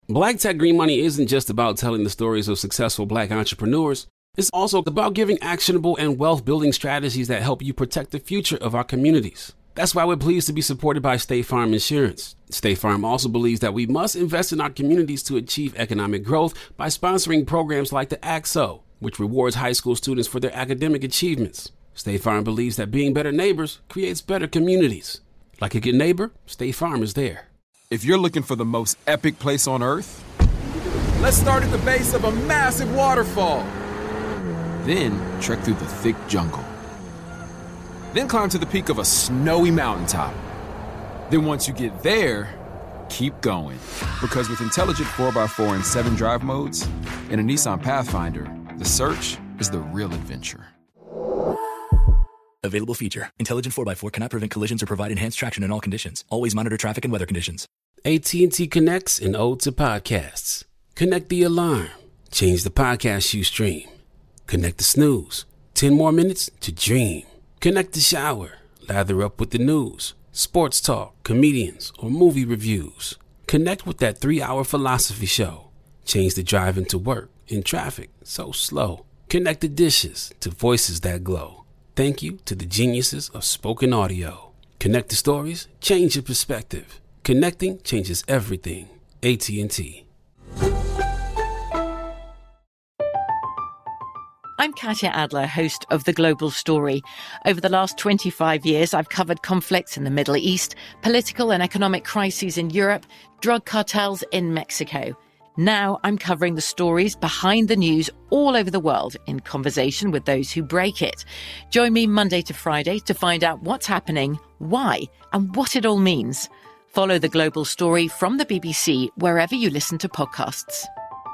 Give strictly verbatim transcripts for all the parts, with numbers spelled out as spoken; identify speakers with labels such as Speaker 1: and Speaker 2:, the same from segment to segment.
Speaker 1: Black Tech Green Money isn't just about telling the stories of successful Black entrepreneurs. It's also about giving actionable and wealth-building strategies that help you protect the future of our communities. That's why we're pleased to be supported by State Farm Insurance. State Farm also believes that we must invest in our communities to achieve economic growth by sponsoring programs like the A C S O, which rewards high school students for their academic achievements. State Farm believes that being better neighbors creates better communities. Like a good neighbor, State Farm is there.
Speaker 2: If you're looking for the most epic place on earth, let's start at the base of a massive waterfall. Then trek through the thick jungle. Then climb to the peak of a snowy mountaintop. Then once you get there, keep going. Because with intelligent four by four and seven drive modes and a Nissan Pathfinder, the search is the real adventure.
Speaker 3: Available feature. Intelligent four by four cannot prevent collisions or provide enhanced traction in all conditions. Always monitor traffic and weather conditions.
Speaker 1: A T and T connects an ode to podcasts. Connect the alarm. Change the podcast you stream. Connect the snooze. Ten more minutes to dream. Connect the shower. Lather up with the news, sports talk, comedians, or movie reviews. Connect with that three-hour philosophy show. Change the drive into work in traffic so slow. Connect the dishes to voices that glow. Thank you to the geniuses of spoken audio. Connect the stories, change your perspective. Connecting changes everything. A T and T.
Speaker 4: I'm Katya Adler, host of The Global Story. Over the last twenty-five years, I've covered conflicts in the Middle East, political and economic crises in Europe, drug cartels in Mexico. Now I'm covering the stories behind the news all over the world in conversation with those who break it. Join me Monday to Friday to find out what's happening, why, and what it all means. Follow The Global Story from the B B C wherever you listen to podcasts.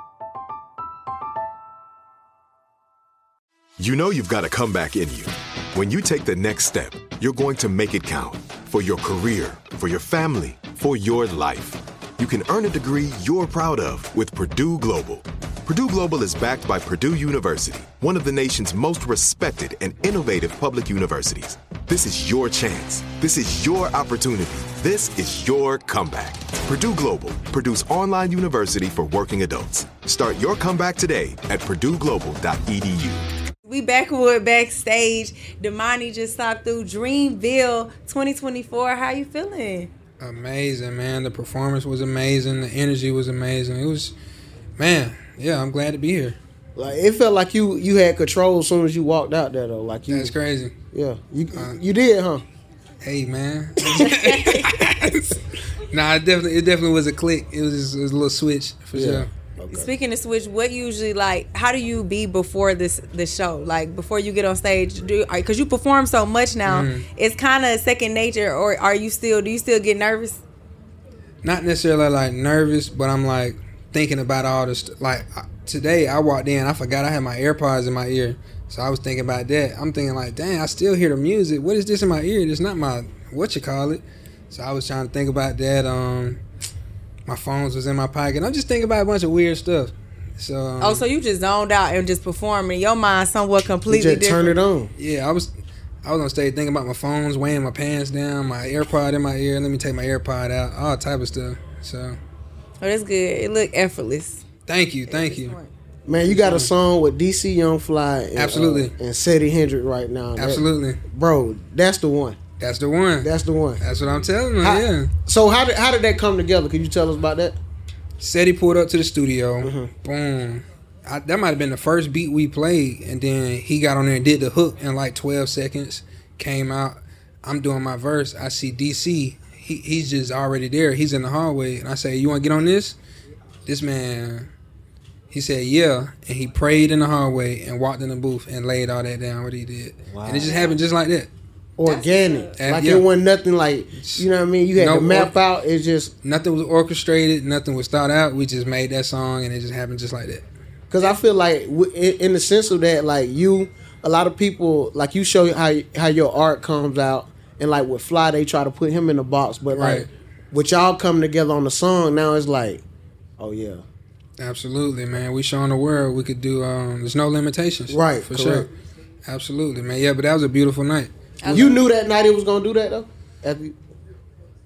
Speaker 5: You know you've got a comeback in you. When you take the next step, you're going to make it count. For your career, for your family, for your life. You can earn a degree you're proud of with Purdue Global. Purdue Global is backed by Purdue University, one of the nation's most respected and innovative public universities. This is your chance. This is your opportunity. This is your comeback. Purdue Global, Purdue's online university for working adults. Start your comeback today at purdue global dot e d u.
Speaker 6: We backwood backstage. Damani just stopped through Dreamville twenty twenty-four. How you feeling?
Speaker 7: Amazing, man. The performance was amazing. The energy was amazing. It was, man, yeah, I'm glad to be here.
Speaker 8: Like, it felt like you you had control as soon as you walked out there, though. Like you,
Speaker 7: That's crazy.
Speaker 8: Yeah, you uh, you did, huh?
Speaker 7: Hey, man. Nah, it definitely it definitely was a click. It was, just, it was a little switch for yeah. sure.
Speaker 6: Okay. Speaking of switch, what usually, like, how do you be before this this show? Like, before you get on stage, do because you perform so much now, mm. it's kind of second nature, or are you still, do you still get nervous?
Speaker 7: Not necessarily, like, nervous, but I'm, like, thinking about all this. Like, today, I walked in, I forgot I had my AirPods in my ear, so I was thinking about that. I'm thinking, like, dang, I still hear the music. What is this in my ear? It's not my, what you call it. So I was trying to think about that. Um... My phones was in my pocket. I'm just thinking about a bunch of weird stuff. So um,
Speaker 6: oh, so you just zoned out and just performed in your mind somewhat completely
Speaker 8: you just
Speaker 6: different.
Speaker 8: Turn it on.
Speaker 7: Yeah, I was I was on stage thinking about my phones, weighing my pants down, my AirPod in my ear. Let me take my AirPod out, all type of stuff. So,
Speaker 6: oh, that's good. It looked effortless.
Speaker 7: Thank you, thank you.
Speaker 8: Man, you got a song with D C Young Fly and,
Speaker 7: absolutely,
Speaker 8: uh, and Seti Hendrick right now.
Speaker 7: Absolutely,
Speaker 8: that, bro. That's the one.
Speaker 7: That's the one.
Speaker 8: That's the one.
Speaker 7: That's what I'm telling you.
Speaker 8: How,
Speaker 7: yeah.
Speaker 8: So how did how did that come together? Could you tell us about that?
Speaker 7: Seti pulled up to the studio.
Speaker 8: Mm-hmm.
Speaker 7: Boom. I, that might have been the first beat we played, and then he got on there and did the hook in like twelve seconds. Came out. I'm doing my verse. I see D C. He he's just already there. He's in the hallway, and I say, "You want to get on this?" This man, he said, "Yeah," and he prayed in the hallway and walked in the booth and laid all that down. What he did, wow. And it just happened just like that.
Speaker 8: Organic, like yeah. It wasn't nothing like, you know what I mean. You had no, to map or, out. It's just
Speaker 7: nothing was orchestrated. Nothing was thought out. We just made that song, and it just happened just like that.
Speaker 8: Because I feel like, in the sense of that, like you, a lot of people, like you show how how your art comes out, and like with Fly, they try to put him in the box, but like
Speaker 7: right.
Speaker 8: with y'all coming together on the song, now it's like, oh yeah,
Speaker 7: absolutely, man. We showing the world we could do. Um, there's no limitations,
Speaker 8: right?
Speaker 7: For
Speaker 8: correct.
Speaker 7: sure, absolutely, man. Yeah, but that was a beautiful night.
Speaker 8: You knew that night it was gonna do that though.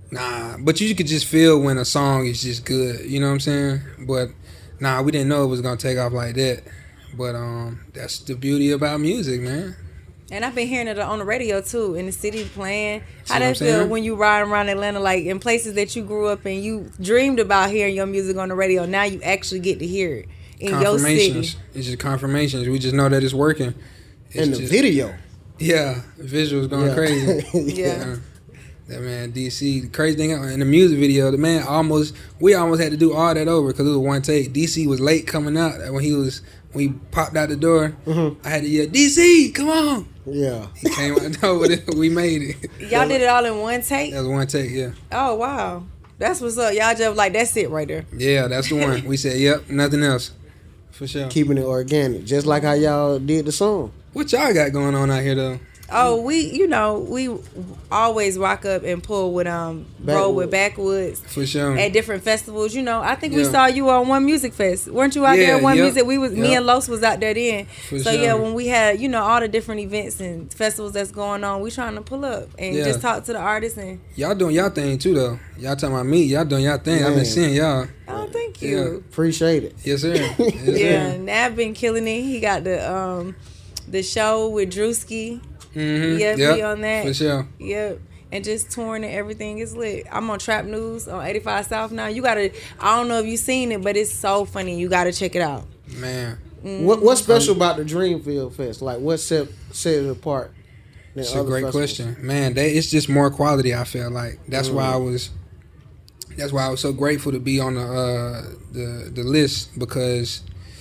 Speaker 7: Nah, but you could just feel when a song is just good. You know what I'm saying? But nah, we didn't know it was gonna take off like that. But um, that's the beauty about music, man.
Speaker 6: And I've been hearing it on the radio too, in the city playing.
Speaker 7: See
Speaker 6: How
Speaker 7: what I'm
Speaker 6: that feel
Speaker 7: saying?
Speaker 6: when you ride around Atlanta, like in places that you grew up in, you dreamed about hearing your music on the radio. Now you actually get to hear it in your
Speaker 7: Confirmations.
Speaker 6: city.
Speaker 7: It's just confirmations. We just know that it's working. It's
Speaker 8: And the
Speaker 7: just,
Speaker 8: video.
Speaker 7: Yeah, visuals going
Speaker 8: Yeah.
Speaker 7: crazy.
Speaker 6: Yeah.
Speaker 7: That man, D C, the crazy thing in the music video, the man almost, we almost had to do all that over because it was one take. D C was late coming out when he was, when he popped out the door.
Speaker 8: Mm-hmm.
Speaker 7: I had to yell, D C, come on.
Speaker 8: Yeah.
Speaker 7: He came out the door with it. We made it.
Speaker 6: Y'all did it all in one take?
Speaker 7: That was one take, yeah.
Speaker 6: Oh, wow. That's what's up. Y'all just like, that's it right there.
Speaker 7: Yeah, that's the one. We said, yep, nothing else. For sure.
Speaker 8: Keeping it organic, just like how y'all did the song.
Speaker 7: What y'all got going on out here, though?
Speaker 6: Oh, we, you know, we always rock up and pull with, um, roll with Backwoods
Speaker 7: For sure.
Speaker 6: at different festivals. You know, I think we
Speaker 7: Yeah.
Speaker 6: saw you on One Music Fest. Weren't you out
Speaker 7: Yeah,
Speaker 6: there at One
Speaker 7: yep,
Speaker 6: Music? We was, me
Speaker 7: yep.
Speaker 6: and Los was out there then.
Speaker 7: For
Speaker 6: so
Speaker 7: sure.
Speaker 6: yeah, when we had, you know, all the different events and festivals that's going on, we trying to pull up and
Speaker 7: Yeah.
Speaker 6: just talk to the artists and,
Speaker 7: Y'all doing y'all thing, too, though. Y'all talking about me. Y'all doing y'all thing. I've
Speaker 8: Man.
Speaker 7: been seeing y'all.
Speaker 6: oh, thank
Speaker 7: Yeah.
Speaker 6: you.
Speaker 8: Appreciate it.
Speaker 7: Yes, sir. Yes,
Speaker 6: Yeah,
Speaker 7: sir.
Speaker 6: Nav been killing it. He got the, um, the show with Drewski.
Speaker 7: Mm-hmm.
Speaker 6: Yeah,
Speaker 7: Yep,
Speaker 6: be on that.
Speaker 7: For sure.
Speaker 6: Yep. And just touring and everything is lit. I'm on Trap News on eighty-five South now. You gotta, I don't know if you seen it, but it's so funny. You gotta check it out.
Speaker 7: Man.
Speaker 8: What What's special about the Dreamfield Fest? Like, what set set it apart? than
Speaker 7: It's a
Speaker 8: other
Speaker 7: great
Speaker 8: festivals?
Speaker 7: question, man. They, it's just more quality. I feel like that's why I was. That's why I was so grateful to be on the uh, the the list because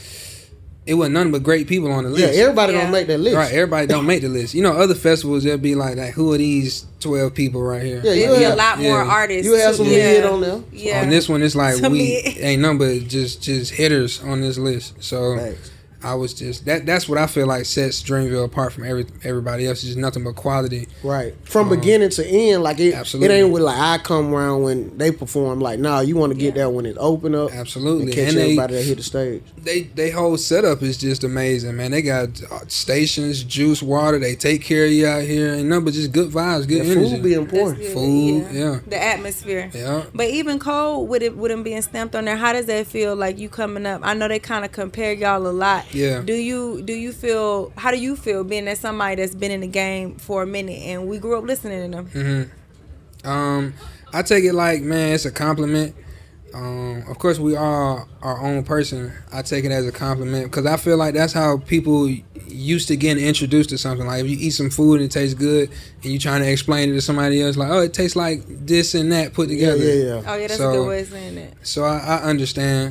Speaker 7: it wasn't nothing but great people on the
Speaker 8: Yeah,
Speaker 7: list.
Speaker 8: everybody
Speaker 6: Yeah.
Speaker 8: don't make that list.
Speaker 7: Right, everybody don't make the list. You know, other festivals they'll be like, like, who are these twelve people right here?
Speaker 8: Yeah,
Speaker 6: It'd be
Speaker 8: yeah.
Speaker 6: a lot more
Speaker 7: Yeah.
Speaker 6: artists.
Speaker 8: You have
Speaker 6: too.
Speaker 8: some
Speaker 6: yeah.
Speaker 8: mid on there.
Speaker 6: Yeah.
Speaker 7: On this one, it's like
Speaker 6: To
Speaker 7: we
Speaker 6: me-
Speaker 7: ain't nothing but just just hitters on this list. So
Speaker 8: Thanks.
Speaker 7: I was just that. That's what I feel like sets Dreamville apart from every everybody else. It's just nothing but quality.
Speaker 8: Right. From beginning to end, like it,
Speaker 7: Absolutely.
Speaker 8: it ain't with like I come around when they perform. Like, nah, you want to get there when it's open up.
Speaker 7: Absolutely.
Speaker 8: And catch
Speaker 7: And they-
Speaker 8: everybody that hit the stage.
Speaker 7: They they whole setup is just amazing, man. They got uh, stations, juice, water. They take care of you out here, and nothing but just good vibes, good
Speaker 8: The
Speaker 7: energy.
Speaker 8: food be
Speaker 6: That's
Speaker 8: important.
Speaker 6: good,
Speaker 7: Food, yeah.
Speaker 6: The atmosphere.
Speaker 7: Yeah.
Speaker 6: But even Cole, with it with him being stamped on there, how does that feel like you coming up? I know they kind of compare y'all a lot.
Speaker 7: Yeah.
Speaker 6: Do you do you feel? How do you feel being that somebody that's been in the game for a minute and we grew up listening to them?
Speaker 7: Mm-hmm. Um, I take it like, man, it's a compliment. Um, of course, we are our own person. I take it as a compliment because I feel like that's how people used to get introduced to something. Like if you eat some food and it tastes good, and you trying to explain it to somebody else, like, oh, it tastes like this and that put
Speaker 8: Yeah,
Speaker 7: together.
Speaker 8: yeah, yeah.
Speaker 6: Oh yeah, that's
Speaker 7: So-
Speaker 6: a good way of saying that.
Speaker 7: So I, I understand.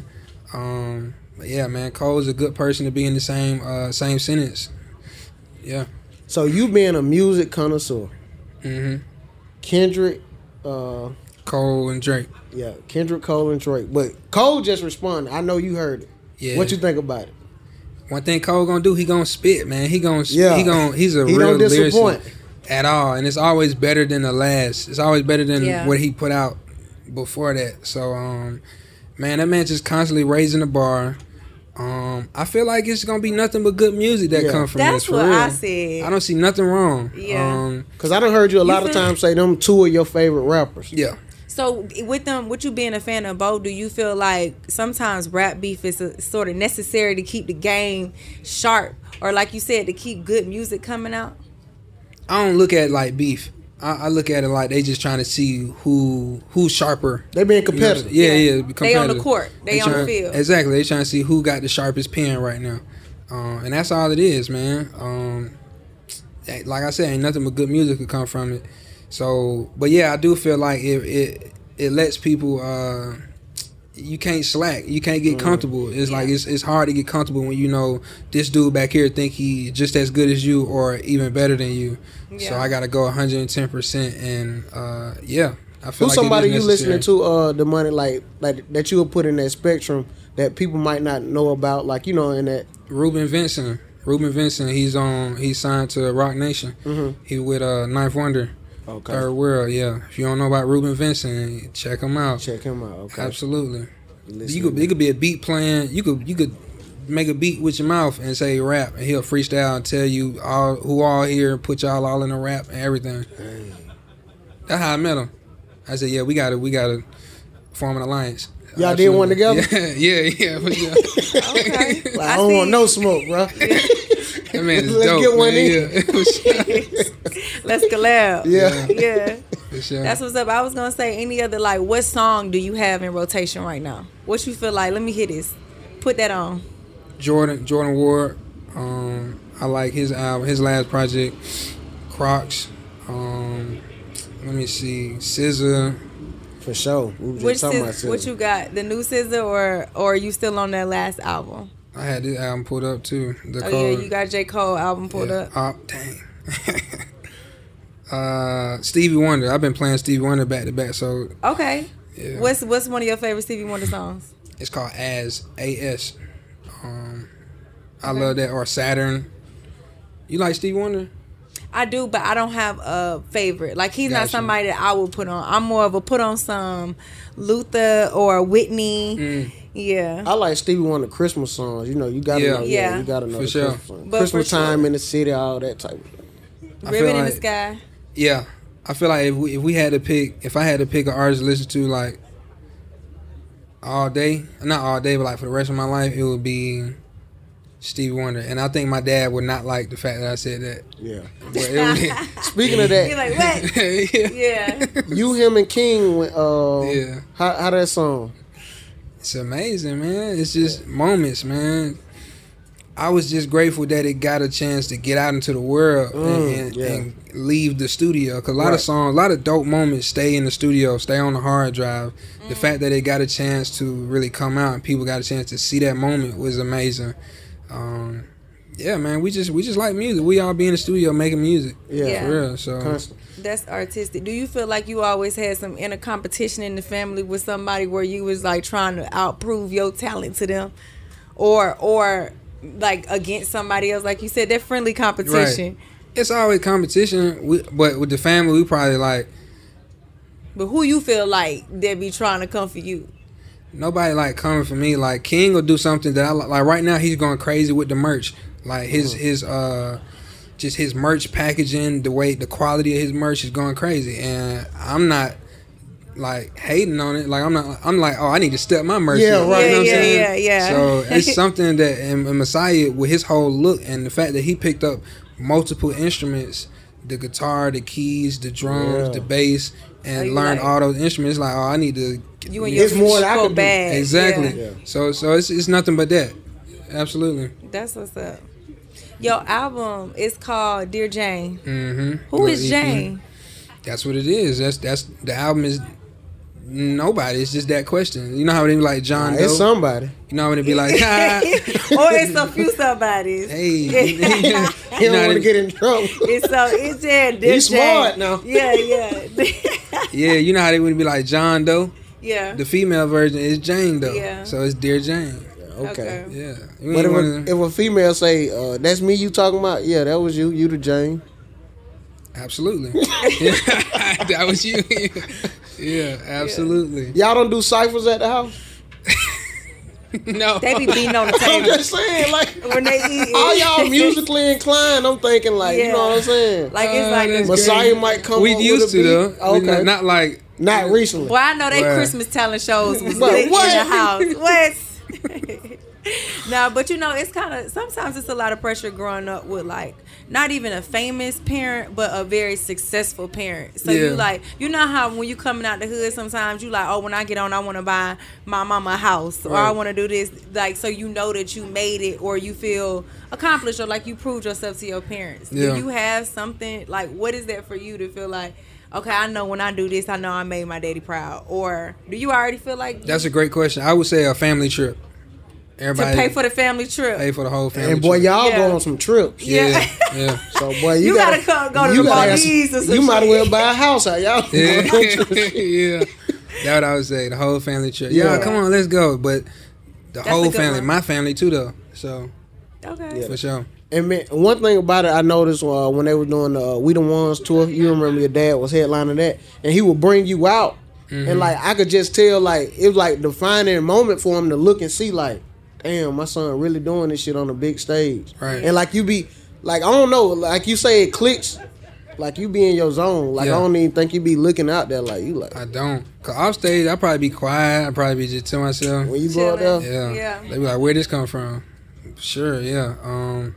Speaker 7: Um, but yeah, man, Cole's a good person to be in the same uh, same sentence. Yeah.
Speaker 8: So you being a music connoisseur,
Speaker 7: hmm
Speaker 8: Kendrick, uh,
Speaker 7: Cole and Drake.
Speaker 8: yeah, Kendrick, Cole, and Drake. But Cole just responded. I know you heard it.
Speaker 7: Yeah.
Speaker 8: What you think about it?
Speaker 7: One thing Cole gonna do, he gonna spit, man. He gonna,
Speaker 8: Yeah.
Speaker 7: he gonna, he's a
Speaker 8: He
Speaker 7: real
Speaker 8: don't disappoint.
Speaker 7: lyricist at all, and it's always better than the last. It's always better than
Speaker 6: Yeah.
Speaker 7: what he put out before that. So, um, man, that man just constantly raising the bar. Um, I feel like it's gonna be nothing but good music that
Speaker 8: Yeah.
Speaker 7: come from
Speaker 6: That's
Speaker 7: this. For
Speaker 6: what
Speaker 7: real.
Speaker 6: I said.
Speaker 7: I don't see nothing wrong.
Speaker 6: Yeah.
Speaker 7: Um,
Speaker 8: Because I done heard you a lot
Speaker 6: You
Speaker 8: of
Speaker 6: feel-
Speaker 8: times say them two of your favorite rappers.
Speaker 7: yeah.
Speaker 6: So with them, with you being a fan of both, do you feel like sometimes rap beef is a, sort of necessary to keep the game sharp, or like you said, to keep good music coming out?
Speaker 7: I don't look at it like beef. I, I look at it like they just trying to see who who's sharper.
Speaker 8: They being
Speaker 7: You know what I'm
Speaker 8: competitive.
Speaker 7: saying? Yeah,
Speaker 6: Yeah.
Speaker 7: yeah.
Speaker 6: They on the
Speaker 7: competitive.
Speaker 6: court. They on the
Speaker 7: trying-
Speaker 6: field.
Speaker 7: Exactly. They trying to see who got the sharpest pen right now, uh, and that's all it is, man. Um, like I said, ain't nothing but good music could come from it. So, but yeah, I do feel like it it it lets people. Uh, you can't slack. You can't get comfortable. It's like it's it's hard to get comfortable when you know this dude back here think he just as good as you or even better than you. So
Speaker 6: Yeah.
Speaker 7: I gotta go one hundred ten percent, and uh, yeah, I feel
Speaker 8: Who's
Speaker 7: like
Speaker 8: somebody
Speaker 7: it
Speaker 8: you
Speaker 7: is
Speaker 8: listening
Speaker 7: necessary.
Speaker 8: to uh the money like like that you would put in that spectrum that people might not know about, like, you know, in that
Speaker 7: Ruben Vincent. Ruben Vincent. He's on. He's signed to Rock Nation.
Speaker 8: Mhm.
Speaker 7: He with uh, Ninth Wonder.
Speaker 8: Okay.
Speaker 7: Third World. Yeah. If you don't know about Ruben Vincent, check him out.
Speaker 8: check him out. Okay.
Speaker 7: Absolutely.
Speaker 8: Listen
Speaker 7: You could.
Speaker 8: to
Speaker 7: It could be a beat playing. You could. You could make a beat with your mouth and say rap, and he'll freestyle and tell you all who all here, put y'all all in a rap and everything. That's how I met him. I said, yeah, we gotta we gotta form an alliance.
Speaker 8: Y'all
Speaker 7: Absolutely.
Speaker 8: did one together?
Speaker 7: Yeah, yeah, yeah. For sure.
Speaker 6: Okay.
Speaker 8: Like, I
Speaker 6: I
Speaker 8: don't
Speaker 6: see.
Speaker 8: want no smoke, bro.
Speaker 7: That man is
Speaker 8: Let's
Speaker 7: dope,
Speaker 8: get one
Speaker 7: man.
Speaker 8: in.
Speaker 7: Yeah, for sure.
Speaker 6: Let's collab.
Speaker 8: Yeah.
Speaker 6: Yeah.
Speaker 7: For sure.
Speaker 6: That's what's up. I was gonna say, any other like, what song do you have in rotation right now? What you feel like? Let me hear this. Put that on.
Speaker 7: Jordan Jordan Ward. Um, I like his album, his last project, Crocs. Um, let me see, S Z A.
Speaker 8: For sure. We were just
Speaker 6: Which
Speaker 8: talking
Speaker 6: is,
Speaker 8: about
Speaker 6: what
Speaker 8: Scissor.
Speaker 6: you got? The new S Z A or or are you still on that last album?
Speaker 7: I had this album pulled up too. The
Speaker 6: Oh
Speaker 7: Code.
Speaker 6: yeah, you got J. Cole album pulled
Speaker 7: yeah.
Speaker 6: up.
Speaker 7: Oh, dang. uh, Stevie Wonder. I've been playing Stevie Wonder back to back, so
Speaker 6: Okay.
Speaker 7: yeah.
Speaker 6: What's what's one of your favorite Stevie Wonder songs?
Speaker 7: It's called As A S. Um, I
Speaker 6: Okay.
Speaker 7: love that. Or Saturn. You like Stevie Wonder?
Speaker 6: I do, but I don't have a favorite. Like he's not
Speaker 7: Gotcha.
Speaker 6: somebody that I would put on. I'm more of a put on some Luther or Whitney.
Speaker 7: Mm.
Speaker 6: Yeah.
Speaker 8: I like Stevie Wonder Christmas songs. You know, you gotta
Speaker 7: Yeah.
Speaker 8: know. Yeah,
Speaker 6: Yeah.
Speaker 8: you gotta know
Speaker 7: For
Speaker 8: the
Speaker 7: sure.
Speaker 8: Christmas songs.
Speaker 6: But
Speaker 8: Christmas
Speaker 6: for sure.
Speaker 8: time in the city, all that type of thing.
Speaker 7: I
Speaker 6: Ribbon
Speaker 7: feel
Speaker 6: in the
Speaker 7: like-
Speaker 6: Sky.
Speaker 7: Yeah, I feel like if we, if we had to pick, if I had to pick an artist to listen to like all day, not all day, but like for the rest of my life, it would be Stevie Wonder. And I think my dad would not like the fact that I said that.
Speaker 8: Yeah.
Speaker 7: But it
Speaker 8: Speaking of
Speaker 6: You're
Speaker 8: that,
Speaker 6: like, what?
Speaker 7: would, yeah.
Speaker 6: Yeah.
Speaker 8: you, him, and King. Uh,
Speaker 7: Yeah.
Speaker 8: How how that song?
Speaker 7: It's amazing, man. It's just moments, man. I was just grateful that it got a chance to get out into the world
Speaker 8: Mm,
Speaker 7: and, and,
Speaker 8: yeah.
Speaker 7: and leave the studio. Because a lot
Speaker 8: Right.
Speaker 7: of songs, a lot of dope moments stay in the studio, stay on the hard drive. The fact that it got a chance to really come out and people got a chance to see that moment was amazing. Um, yeah, man, we just we just like music. We all be in the studio making music.
Speaker 8: Yeah.
Speaker 6: Yeah.
Speaker 7: For real. So
Speaker 8: Constant.
Speaker 6: That's artistic. Do you feel like you always had some inner competition in the family with somebody where you was like trying to outprove your talent to them, or or like against somebody else? Like you said, that friendly competition.
Speaker 7: it's always competition. We, but with the family, we probably like
Speaker 6: But who you feel like they be trying to come for you?
Speaker 7: nobody like coming for me. Like King will do something that I li- like. Right now, he's going crazy with the merch. Like his his uh, just his merch packaging, the way the quality of his merch is going crazy, and I'm not like hating on it. Like I'm not. I'm like, oh, I need to step my merch.
Speaker 8: Yeah,
Speaker 7: up.
Speaker 8: right.
Speaker 7: You know what I'm
Speaker 6: Yeah,
Speaker 7: saying?
Speaker 6: yeah, yeah.
Speaker 7: So it's something that and, and Messiah with his whole look and the fact that he picked up multiple instruments, the guitar, the keys, the drums,
Speaker 8: Yeah.
Speaker 7: the bass, and
Speaker 6: Oh, you
Speaker 7: learned
Speaker 6: like-
Speaker 7: all those instruments. Like, oh, I need to.
Speaker 6: You and your
Speaker 8: It's more than I
Speaker 6: go
Speaker 8: could do.
Speaker 6: bag.
Speaker 7: Exactly.
Speaker 6: Yeah.
Speaker 8: Yeah.
Speaker 7: So so it's it's nothing but that. Absolutely.
Speaker 6: That's what's up. Your album is called Dear Jane.
Speaker 7: Mm-hmm.
Speaker 6: Who is Jane?
Speaker 7: That's what it is. That's that's the album is nobody. It's just that question. You know how they be like John
Speaker 8: Nah,
Speaker 7: Doe.
Speaker 8: it's somebody.
Speaker 7: You know how they be like, ah,
Speaker 6: Or it's a few somebodies.
Speaker 7: hey.
Speaker 8: He
Speaker 7: You
Speaker 8: don't
Speaker 7: know
Speaker 8: want
Speaker 7: how
Speaker 8: to
Speaker 7: they-
Speaker 8: get in trouble.
Speaker 6: It's so it's Dear Dear
Speaker 8: He's
Speaker 6: Jane.
Speaker 8: smart now.
Speaker 6: Yeah, yeah.
Speaker 7: Yeah, you know how they would be like John Doe.
Speaker 6: yeah.
Speaker 7: The female version is Jane Doe.
Speaker 6: Yeah.
Speaker 7: So it's Dear Jane.
Speaker 8: Okay.
Speaker 6: Okay.
Speaker 7: Yeah. You
Speaker 8: But
Speaker 7: ain't
Speaker 8: if
Speaker 7: wanna-
Speaker 8: a, if a female say, uh, "That's me," you talking about? Yeah, that was you. You the Jane.
Speaker 7: Absolutely. Yeah. That was you. Yeah, absolutely.
Speaker 8: Y'all don't do ciphers at the house.
Speaker 7: No.
Speaker 6: They be beating on the
Speaker 8: I'm
Speaker 6: table
Speaker 8: just saying, like,
Speaker 6: when they eat.
Speaker 8: all y'all musically inclined. I'm thinking, like, you know what I'm saying?
Speaker 6: Like it's
Speaker 7: Uh,
Speaker 6: like
Speaker 7: that's
Speaker 6: a,
Speaker 8: Messiah
Speaker 7: crazy.
Speaker 8: might come.
Speaker 7: We
Speaker 8: up
Speaker 7: used
Speaker 8: with a
Speaker 7: to though.
Speaker 8: beat.
Speaker 7: Okay.
Speaker 8: Okay,
Speaker 7: Not, not like
Speaker 8: not recently.
Speaker 6: Well, I know they
Speaker 7: Wow.
Speaker 6: Christmas talent shows was
Speaker 8: But
Speaker 6: lit
Speaker 8: what?
Speaker 6: in the house. What? No, but you know, it's kind of sometimes it's a lot of pressure growing up with like not even a famous parent, but a very successful parent. So
Speaker 7: Yeah.
Speaker 6: you like, you know how when you coming out the hood, sometimes you like, oh, when I get on, I want to buy my mama a house, or I
Speaker 7: Right.
Speaker 6: want to do this. Like, so you know that you made it, or you feel accomplished, or like you proved yourself to your parents.
Speaker 7: Yeah.
Speaker 6: Do you have something like what is that for you to feel like? Okay, I know when I do this, I know I made my daddy proud. Or do you already feel like
Speaker 7: that's a great question. I would say a family trip.
Speaker 6: to
Speaker 7: Everybody
Speaker 6: pay for the family trip?
Speaker 7: pay for the whole family
Speaker 8: And boy,
Speaker 7: trip.
Speaker 8: y'all
Speaker 6: Yeah.
Speaker 8: go on some trips.
Speaker 6: Yeah.
Speaker 7: Yeah, yeah.
Speaker 8: So boy, you,
Speaker 6: You gotta come- go to
Speaker 8: you
Speaker 6: the
Speaker 8: gotta have
Speaker 6: Maldives
Speaker 8: some-
Speaker 6: or some
Speaker 8: You might as
Speaker 6: shit.
Speaker 8: well buy a house out y'all.
Speaker 7: Yeah. Yeah. That's what I would say. The whole family trip. Yeah,
Speaker 8: Yeah.
Speaker 7: come on, let's go. But the
Speaker 6: That's a
Speaker 7: whole
Speaker 6: good
Speaker 7: family,
Speaker 6: one.
Speaker 7: my family too, though. So
Speaker 6: Okay.
Speaker 7: for sure.
Speaker 8: And man, one thing about it, I noticed uh, when they were doing the uh, We the Ones tour. You remember your dad was headlining that, and he would bring you out,
Speaker 7: Mm-hmm.
Speaker 8: and like I could just tell, like it was like the defining moment for him to look and see, like, damn, my son really doing this shit on a big stage.
Speaker 7: Right.
Speaker 8: And like you be like, I don't know, like you say, it clicks. Like you be in your zone. Like
Speaker 7: Yeah.
Speaker 8: I don't even think you be looking out there like you like.
Speaker 7: I don't. Cause off stage, I probably be quiet. I probably be just to myself.
Speaker 8: When you go out there,
Speaker 7: Yeah.
Speaker 6: Yeah.
Speaker 7: They be like, where this come from? Sure, yeah. Um,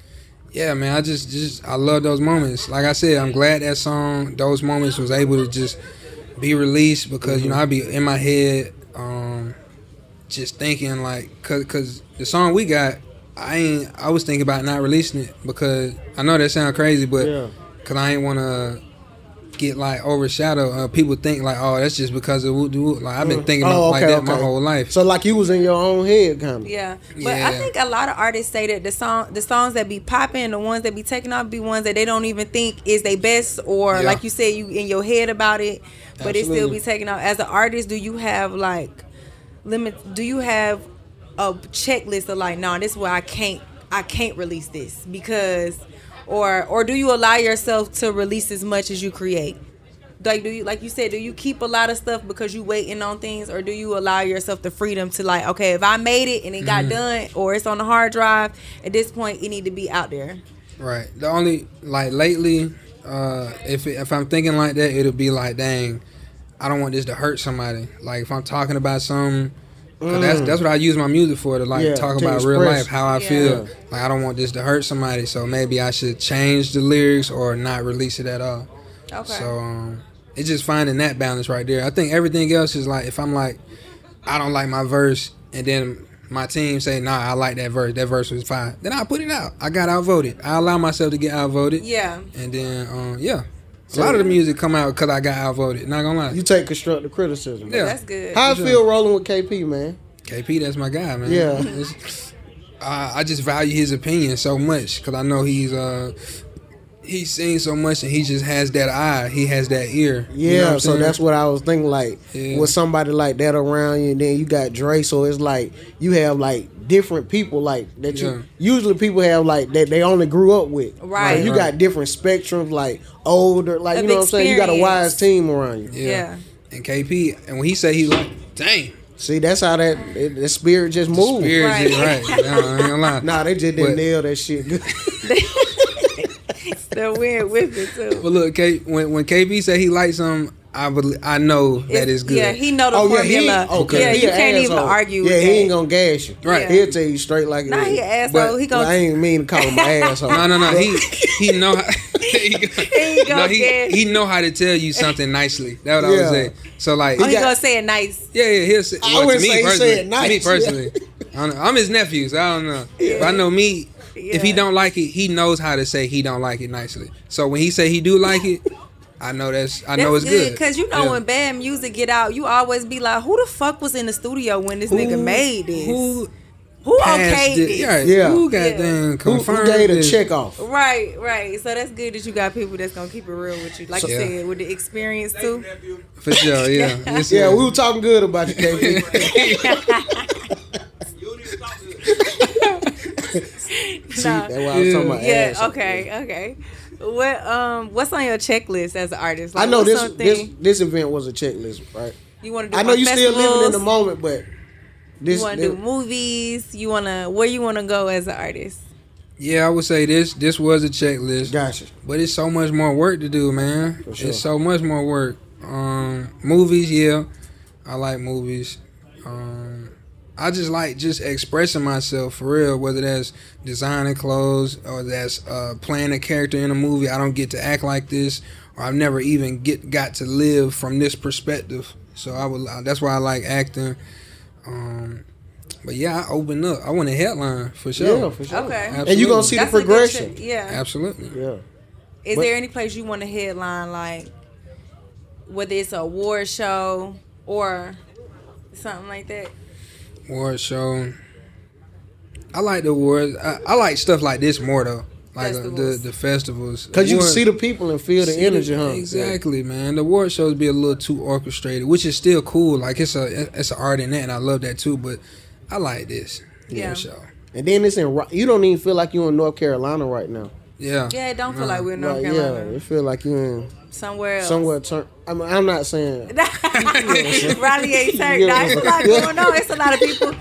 Speaker 7: yeah, man. I just, just, I love those moments. Like I said, I'm glad that song, those moments, was able to just be released because you know I be in my head, um, just thinking like, cause, cause the song we got, I ain't. I was thinking about not releasing it because I know that sound crazy, but
Speaker 8: Yeah.
Speaker 7: cause I ain't want to get like overshadowed. Uh, people think like, oh, that's just because of Woot Woot. Like I've been thinking about
Speaker 8: Oh,
Speaker 7: like
Speaker 8: okay,
Speaker 7: that my
Speaker 8: okay.
Speaker 7: whole life.
Speaker 8: So like you was in your own head, kind of.
Speaker 6: Yeah, but
Speaker 7: Yeah.
Speaker 6: I think a lot of artists say that the song, the songs that be popping, the ones that be taking off, be ones that they don't even think is their best, or
Speaker 7: Yeah.
Speaker 6: like you said, you in your head about it, but it still
Speaker 8: Absolutely.
Speaker 6: be taking off. As an artist, do you have like limit? Do you have a checklist of like, no, this is where I can't, I can't release this because, or or do you allow yourself to release as much as you create? Like do you like you said, do you keep a lot of stuff because you waiting on things, or do you allow yourself the freedom to like, okay, if I made it and it got done, or it's on the hard drive, at this point it need to be out there?
Speaker 7: Right. The only like lately, uh, if it, if I'm thinking like that, it'll be like, dang, I don't want this to hurt somebody. Like if I'm talking about something, 'cause that's that's what I use my music for, to like
Speaker 8: Yeah,
Speaker 7: talk
Speaker 8: to
Speaker 7: about real
Speaker 8: express.
Speaker 7: life, how I
Speaker 6: Yeah.
Speaker 7: feel. Like I don't want this to hurt somebody, so maybe I should change the lyrics or not release it at all.
Speaker 6: Okay.
Speaker 7: So um, it's just finding that balance right there. I think everything else is like, if I'm like, I don't like my verse, and then my team say, nah, I like that verse. That verse was fine. Then I put it out. I got outvoted. I allow myself to get outvoted.
Speaker 6: Yeah.
Speaker 7: And then, um, yeah. A lot of the music come out because I got outvoted. Not gonna lie.
Speaker 8: You take constructive criticism.
Speaker 7: Yeah.
Speaker 6: That's good.
Speaker 8: How it feel rolling with K P, man?
Speaker 7: K P, that's my guy, man.
Speaker 8: Yeah.
Speaker 7: It's- uh, I just value his opinion so much because I know he's uh he's seen so much, and he just has that eye. He has that ear.
Speaker 8: Yeah,
Speaker 7: You know what I'm
Speaker 8: so
Speaker 7: saying?
Speaker 8: that's what I was thinking. Like
Speaker 7: Yeah.
Speaker 8: with somebody like that around you, and then you got Dre, so it's like you have like different people like that. You
Speaker 7: Yeah.
Speaker 8: usually people have like that they only grew up with.
Speaker 6: Right.
Speaker 8: Like, you
Speaker 7: Right.
Speaker 8: got different spectrums, like older, like
Speaker 6: Of
Speaker 8: you know what I'm saying. You got a wise
Speaker 6: experience.
Speaker 8: team around you.
Speaker 7: Yeah.
Speaker 6: Yeah.
Speaker 7: And K P, and when he say he like, dang,
Speaker 8: See, that's how that it, the spirit just moved.
Speaker 7: spirit
Speaker 6: Right.
Speaker 7: is right. No, I ain't gonna lie.
Speaker 8: Nah, they just didn't
Speaker 7: But-
Speaker 8: nail that shit. good.
Speaker 6: Still weird with it too.
Speaker 7: But look, K, when when K P say he likes something, I bel I know that is good.
Speaker 6: Yeah, he know the
Speaker 8: Oh yeah, he
Speaker 6: formula.
Speaker 8: okay.
Speaker 6: Yeah,
Speaker 8: he
Speaker 6: you
Speaker 8: an
Speaker 6: can't even
Speaker 8: asshole.
Speaker 6: argue
Speaker 8: Yeah,
Speaker 6: with
Speaker 8: he
Speaker 6: that.
Speaker 8: ain't gonna gas you.
Speaker 7: Right.
Speaker 8: He'll tell you straight like it
Speaker 6: Nah,
Speaker 8: is.
Speaker 6: he an asshole.
Speaker 7: But-
Speaker 6: he
Speaker 8: But I
Speaker 6: gonna
Speaker 8: ain't mean to call him an asshole.
Speaker 7: No, no, no. He he know how, he,
Speaker 6: ain't gonna
Speaker 7: no, he,
Speaker 6: get-
Speaker 7: he know how to tell you something nicely. That's what I
Speaker 8: Yeah.
Speaker 7: was saying. So like,
Speaker 6: oh, he
Speaker 8: got-
Speaker 6: gonna say it nice.
Speaker 7: yeah, yeah, he'll say.
Speaker 8: I
Speaker 7: Well, to
Speaker 8: wouldn't
Speaker 7: me
Speaker 8: say he
Speaker 7: personally,
Speaker 8: said nice,
Speaker 7: to me
Speaker 8: yeah.
Speaker 7: personally, I don't know. I'm his nephew, so I don't know. But I know me. If he
Speaker 6: Yeah.
Speaker 7: don't like it, he knows how to say he don't like it nicely. So when he say he do like it, I know that's I know
Speaker 6: That's
Speaker 7: it's good.
Speaker 6: Because you know
Speaker 7: Yeah.
Speaker 6: when bad music get out, you always be like, who the fuck was in the studio when this nigga made this?
Speaker 7: Who
Speaker 6: Who
Speaker 7: passed
Speaker 6: okayed
Speaker 7: it?
Speaker 6: this?
Speaker 7: Yeah,
Speaker 8: Yeah.
Speaker 7: who got
Speaker 6: Yeah.
Speaker 7: them
Speaker 8: Who, who
Speaker 7: confirmed
Speaker 8: gave the
Speaker 7: this?
Speaker 8: check off?
Speaker 6: Right, right. So that's good that you got people that's gonna keep it real with you. Like you
Speaker 7: Yeah.
Speaker 6: said, with the experience too.
Speaker 7: For sure, yeah. Yes,
Speaker 8: Yeah,
Speaker 7: sir.
Speaker 8: we were talking good about you, K P. See,
Speaker 6: Nah.
Speaker 8: that's why I was talking about
Speaker 6: Yeah,
Speaker 8: ass.
Speaker 6: okay, okay. What um what's on your checklist as an artist?
Speaker 8: I
Speaker 6: Like,
Speaker 8: know
Speaker 6: what's
Speaker 8: this
Speaker 6: something
Speaker 8: this this event was a checklist, right?
Speaker 6: you wanna do
Speaker 8: I know
Speaker 6: on
Speaker 8: you still living in the
Speaker 6: festivals?
Speaker 8: moment, but this,
Speaker 6: You wanna
Speaker 8: this
Speaker 6: do movies, you wanna where you wanna go as an artist?
Speaker 7: Yeah, I would say this this was a checklist.
Speaker 8: gotcha.
Speaker 7: But it's so much more work to do, man.
Speaker 8: For sure.
Speaker 7: It's so much more work. Um, movies, yeah, I like movies. Um, I just like just expressing myself for real, whether that's designing clothes or that's uh, playing a character in a movie. I don't get to act like this, or I've never even get got to live from this perspective. So I would. That's why I like acting. Um, but yeah, I open up. I want a headline for sure.
Speaker 8: Yeah, for sure.
Speaker 6: Okay.
Speaker 7: Absolutely.
Speaker 8: And you gonna see
Speaker 6: That's
Speaker 8: the
Speaker 6: a good
Speaker 8: progression.
Speaker 6: check- Yeah.
Speaker 7: Absolutely.
Speaker 8: Yeah.
Speaker 6: Is
Speaker 8: But-
Speaker 6: there any place you want to headline, like whether it's a award show or something like that?
Speaker 7: Award show. I like the awards. I, I like stuff like this more though. Like uh, the
Speaker 6: Festivals.
Speaker 7: the festivals.
Speaker 8: Cause you can
Speaker 7: Awards-
Speaker 8: see the people and feel the
Speaker 7: see
Speaker 8: energy, huh?
Speaker 7: Exactly, man. The award shows be a little too orchestrated, which is still cool. Like it's a it's an art in that, and I love that too. But I like this.
Speaker 6: Yeah.
Speaker 7: For sure.
Speaker 8: And then it's in. Ro- You don't even feel like you're in North Carolina right now.
Speaker 7: Yeah.
Speaker 6: Yeah, it don't feel
Speaker 7: Nah.
Speaker 6: like we're in North
Speaker 8: Like,
Speaker 6: Carolina.
Speaker 8: yeah, it feel like you're in
Speaker 6: Somewhere else.
Speaker 8: somewhere. Turn. I mean, I'm not saying.
Speaker 6: Riley ain't turned.
Speaker 8: Yeah.
Speaker 6: Nah, it's a lot going on. It's a lot of people.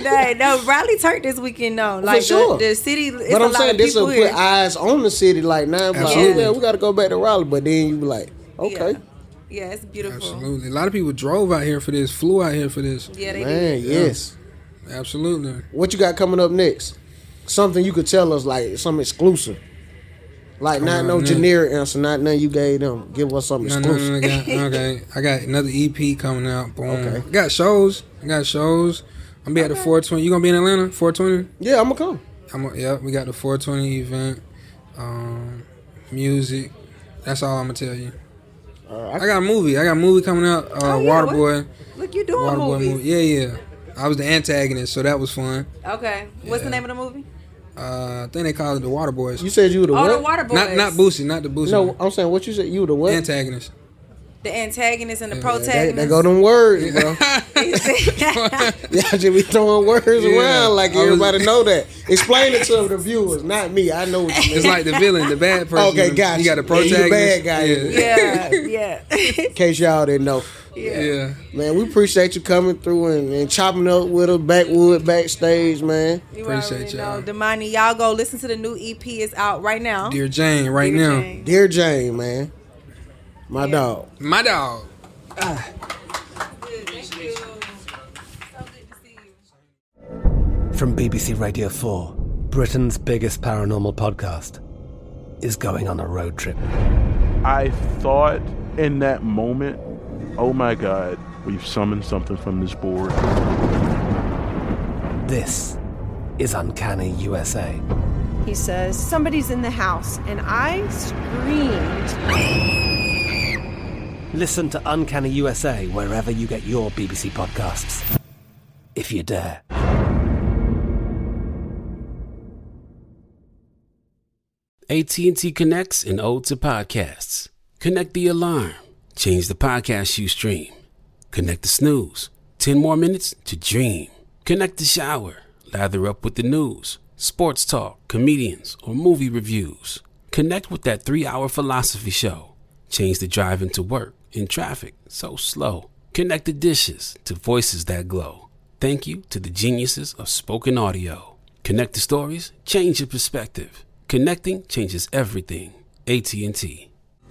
Speaker 6: Dang, no, Raleigh turned this weekend though. Like
Speaker 8: For sure.
Speaker 6: the, the city. It's
Speaker 8: But
Speaker 6: a
Speaker 8: I'm
Speaker 6: lot
Speaker 8: saying
Speaker 6: of
Speaker 8: this
Speaker 6: people
Speaker 8: will
Speaker 6: here.
Speaker 8: put eyes on the city. Like now, I'm like, oh,
Speaker 7: Absolutely.
Speaker 8: yeah, we got to go back to Raleigh. But then you be like, okay,
Speaker 6: Yeah. Yeah, it's beautiful.
Speaker 7: Absolutely. A lot of people drove out here for this, flew out here for this.
Speaker 6: Yeah, they
Speaker 8: man,
Speaker 6: did.
Speaker 8: yes.
Speaker 7: Absolutely.
Speaker 8: What you got coming up next? Something you could tell us, like something exclusive. Like not
Speaker 7: Uh,
Speaker 8: no
Speaker 7: no.
Speaker 8: generic answer, not nothing you gave them. Give us something
Speaker 7: No, no,
Speaker 8: exclusive.
Speaker 7: no, I got, okay. I got another E P coming out. Boom.
Speaker 8: Okay.
Speaker 7: I got shows. I got shows. I'm gonna be at the four twenty. You gonna be in Atlanta? four twenty?
Speaker 8: Yeah, I'm gonna come.
Speaker 7: I'm a, yeah, we got the four twenty event. Um, music. That's all I'm gonna tell you.
Speaker 8: Uh,
Speaker 7: I got a movie. I got a movie coming out. Uh,
Speaker 6: Oh, yeah, what-
Speaker 7: Waterboy.
Speaker 6: Look, you doing
Speaker 7: Waterboy
Speaker 6: movies.
Speaker 7: movie. Yeah, yeah. I was the antagonist, so that was fun.
Speaker 6: Okay. What's the
Speaker 7: Yeah.
Speaker 6: name of the movie?
Speaker 7: Uh, I think they call it the Waterboys.
Speaker 8: You said you were the
Speaker 6: Oh,
Speaker 8: what?
Speaker 6: the Water Boys.
Speaker 7: Not not Boosie, not the Boosie.
Speaker 8: No, I'm saying what you said. You were the what?
Speaker 7: antagonist.
Speaker 6: The antagonist and the
Speaker 8: They,
Speaker 6: protagonist.
Speaker 8: they go them words, bro. Y'all just be throwing words
Speaker 7: Yeah.
Speaker 8: around like
Speaker 7: I was-
Speaker 8: everybody know that. Explain it to the viewers, not me. I know what you mean.
Speaker 7: It's like the villain, the bad person.
Speaker 8: Okay, gotcha.
Speaker 7: You got the
Speaker 8: Yeah, you the
Speaker 7: protagonist.
Speaker 8: bad guy.
Speaker 7: Yeah.
Speaker 6: yeah, yeah.
Speaker 8: In case y'all didn't know.
Speaker 7: Yeah.
Speaker 8: Man, we appreciate you coming through and, and chopping up with us backwood backstage, man.
Speaker 6: You
Speaker 7: Appreciate
Speaker 6: already
Speaker 7: y'all.
Speaker 6: know. Damani, y'all go listen to the new E P. It's out right now.
Speaker 7: Dear Jane, right
Speaker 6: Dear
Speaker 7: now.
Speaker 6: Jane.
Speaker 8: Dear Jane, man. My dog.
Speaker 7: My dog.
Speaker 6: Thank you. So good to see you.
Speaker 9: From B B C Radio four, Britain's biggest paranormal podcast is going on a road trip.
Speaker 10: I thought in that moment, oh my God, we've summoned something from this board.
Speaker 9: This is Uncanny U S A.
Speaker 11: He says, somebody's in the house, and I screamed.
Speaker 9: Listen to Uncanny U S A wherever you get your B B C podcasts, if you dare.
Speaker 1: A T and T connects an ode to podcasts. Connect the alarm. Change the podcast you stream. Connect the snooze. Ten more minutes to dream. Connect the shower. Lather up with the news, sports talk, comedians, or movie reviews. Connect with that three-hour philosophy show. Change the drive into work in traffic so slow. Connect the dishes to voices that glow. Thank you to the geniuses of spoken audio. Connect the stories. Change your perspective. Connecting changes everything. A T and T.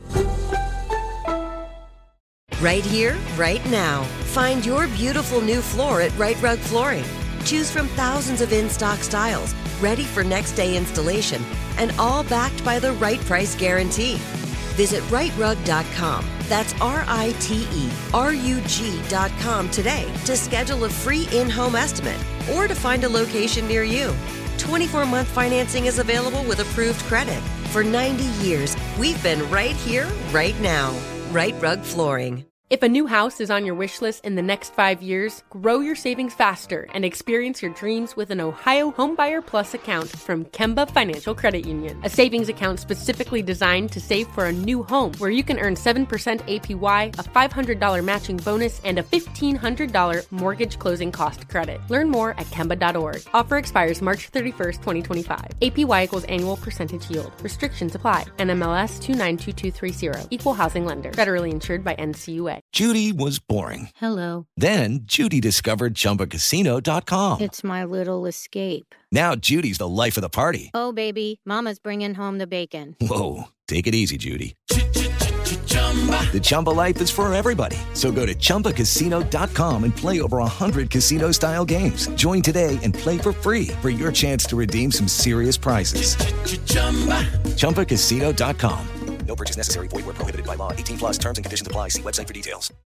Speaker 12: Right here, right now. Find your beautiful new floor at Right Rug Flooring. Choose from thousands of in-stock styles, ready for next day installation, and all backed by the right price guarantee. Visit right rug dot com. That's R I T E R U G dot com today to schedule a free in-home estimate or to find a location near you. twenty-four month financing is available with approved credit. For ninety years, we've been right here, right now. Right Rug Flooring.
Speaker 13: If a new house is on your wish list in the next five years, grow your savings faster and experience your dreams with an Ohio Homebuyer Plus account from Kemba Financial Credit Union. A savings account specifically designed to save for a new home where you can earn seven percent A P Y, a five hundred dollars matching bonus, and a fifteen hundred dollars mortgage closing cost credit. Learn more at kemba dot org. Offer expires March thirty-first, twenty twenty-five. A P Y equals annual percentage yield. Restrictions apply. N M L S two nine two two three zero. Equal housing lender. Federally insured by N C U A.
Speaker 14: Judy was boring.
Speaker 15: Hello.
Speaker 14: Then Judy discovered Chumba Casino dot com.
Speaker 15: It's my little escape.
Speaker 14: Now Judy's the life of the party.
Speaker 15: Oh, baby, mama's bringing home the bacon.
Speaker 14: Whoa, take it easy, Judy. The Chumba life is for everybody. So go to Chumba Casino dot com and play over one hundred casino-style games. Join today and play for free for your chance to redeem some serious prizes. Chumba Casino dot com.
Speaker 3: No purchase necessary. Void where prohibited by law. eighteen plus terms and conditions apply. See website for details.